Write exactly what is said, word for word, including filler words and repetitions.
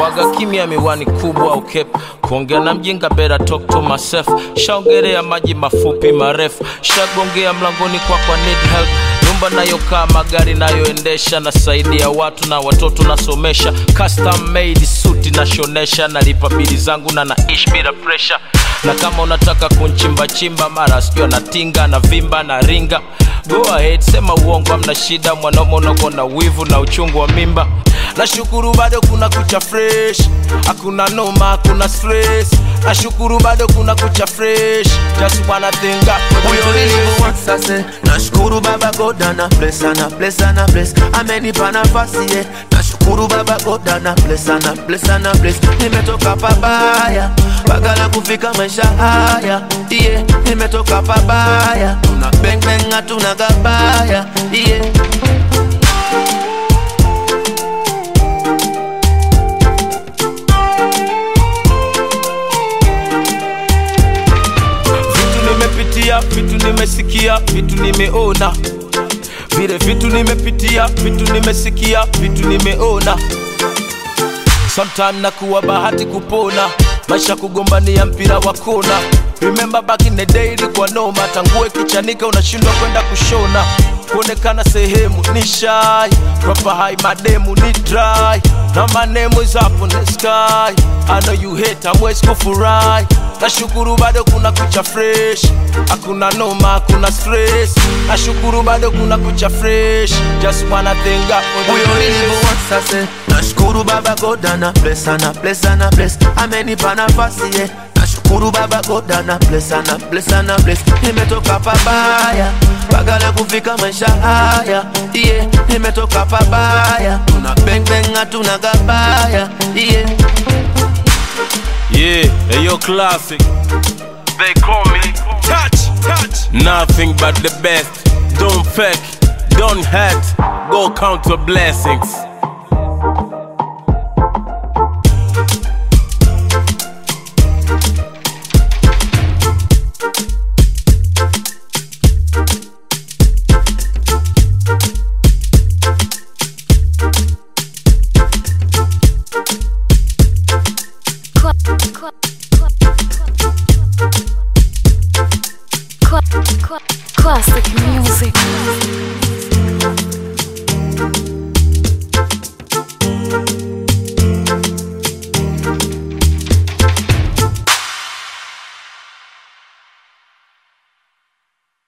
Waga kimya miwani kubwa au kepu, kuongea na mjinga better talk to myself. Shaongelea maji mafupi marefu, shagongea mlangoni kwa kwa need help. Nyumba nayokaa, magari nayoendesha, nasaidia watu na watoto nasomesha. Custom made suit nashonesha, nalipa bili zangu na naishi bila pressure. Na kama unataka kunchimba chimba, mara sijua natinga na vimba na ringa, go ahead, sema uongo amna shida. Mwanaume unakuwa na wivu na uchungu wa mimba. Nashukuru bado kuna kucha fresh, hakuna noma, hakuna stress. Nashukuru bado kuna kucha fresh, just wanna think up for you really once I say. Nashukuru baba God na bless na bless na bless. Amenipa nafasi yeah. Nashukuru baba God na bless na bless na bless. Nimetoka pabaya bagala kufika maisha haya yeah. Nimetoka pabaya, tuna bang bang hatuna gabaya yeah. Vitu nimesikia, vitu nimeona. Vile vitu nimepitia, vitu nimesikia, vitu nimeona. Sometimes nakuwa bahati kupona, maisha kugombania mpira wa kona. Remember back in the day ilikuwa noma, tangue kichanika unashindwa kwenda kushona. Kuonekana sehemu ni shy, proper high mademu ni dry. Now my name is up on the sky, I know you hate, hamwezi kufurahi. Nashukuru bado kuna kucha fresh, hakuna noma, hakuna stress. Nashukuru bado kuna kucha fresh, just wanna thank God for the once I say. Nashukuru baba God na bless na bless na bless. Amenipa nafasi yeah. Nashukuru baba God na bless na bless na bless. Nimetoka pabaya bagala kufika maisha haya yeah. Nimetoka pabaya, tuna bang bang hatuna gabaya yeah. Yeah, hey yo classic. They call me touch, touch. Nothing but the best. Don't fake, don't hurt. Go count your blessings.